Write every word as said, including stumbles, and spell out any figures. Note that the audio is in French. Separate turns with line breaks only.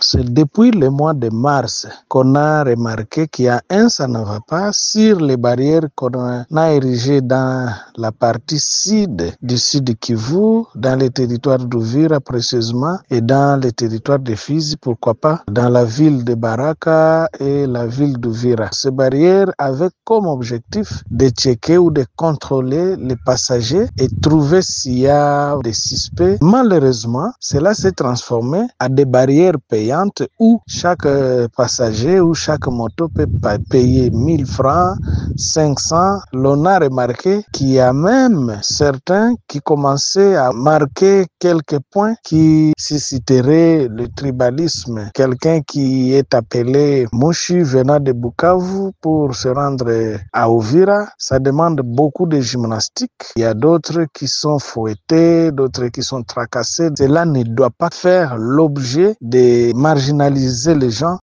C'est depuis le mois de mars qu'on a remarqué qu'il y a un ça ne va pas sur les barrières qu'on a érigées dans la partie sud du sud Kivu, dans les territoires d'Uvira précisément et dans les territoires de Fizi, pourquoi pas, dans la ville de Baraka et la ville d'Uvira. Ces barrières avaient comme objectif de checker ou de contrôler les passagers et trouver s'il y a des suspects. Malheureusement, cela s'est transformé à des barrières payantes où chaque passager ou chaque moto peut payer mille francs, cinq cents. L'on a remarqué qu'il y a même certains qui commençaient à marquer quelques points qui susciteraient le tribalisme. Quelqu'un qui est appelé Mouchi venant de Bukavu pour se rendre à Uvira, ça demande beaucoup de gymnastique. Il y a d'autres qui sont fouettés, d'autres qui sont tracassés. Cela ne doit pas faire l'objet de marginaliser les gens